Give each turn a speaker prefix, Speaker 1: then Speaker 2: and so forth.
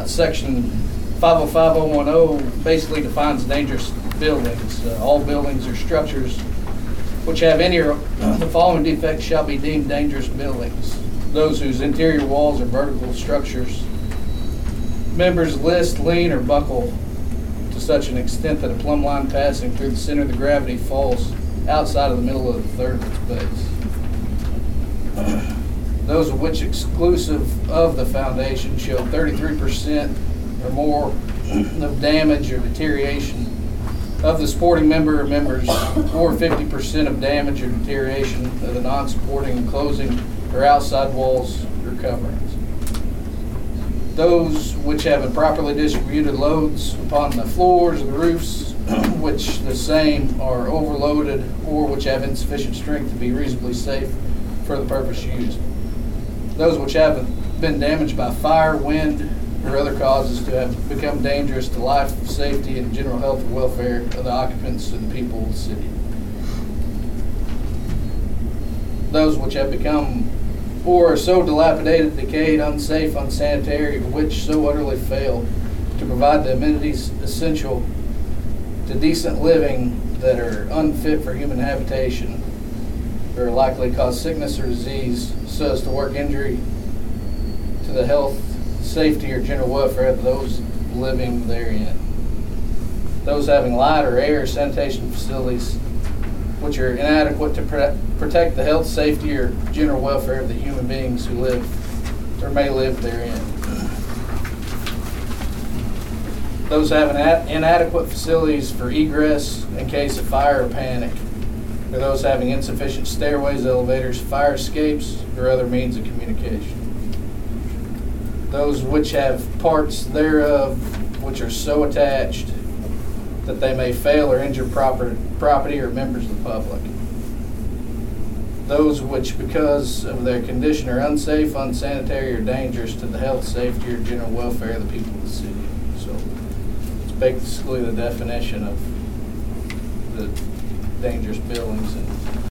Speaker 1: Section 505010 basically defines dangerous buildings. All buildings or structures which have any or the following defects shall be deemed dangerous buildings. Those whose interior walls or vertical structures members list, lean, or buckle to such an extent that a plumb line passing through the center of the gravity falls outside of the middle of the third of its base. Those of which exclusive of the foundation show 33% or more of damage or deterioration of the supporting member or members, or 50% of damage or deterioration of the non-supporting enclosing or outside walls or coverings. Those which have improperly distributed loads upon the floors or the roofs, which the same are overloaded, or which have insufficient strength to be reasonably safe for the purpose used. Those which have been damaged by fire, wind, or other causes to have become dangerous to life, safety, and general health and welfare of the occupants and people of the city. Those which have become or are so dilapidated, decayed, unsafe, unsanitary, which so utterly fail to provide the amenities essential to decent living that are unfit for human habitation, or are likely to cause sickness or disease so as to work injury to the health, safety, or general welfare of those living therein. Those having light or air or sanitation facilities which are inadequate to protect the health, safety, or general welfare of the human beings who live or may live therein. Those having inadequate facilities for egress in case of fire or panic, or those having insufficient stairways, elevators, fire escapes, or other means of communication. Those which have parts thereof which are so attached that they may fail or injure property or members of the public. Those which, because of their condition, are unsafe, unsanitary, or dangerous to the health, safety, or general welfare of the people of the city. So it's basically the definition of the dangerous buildings. And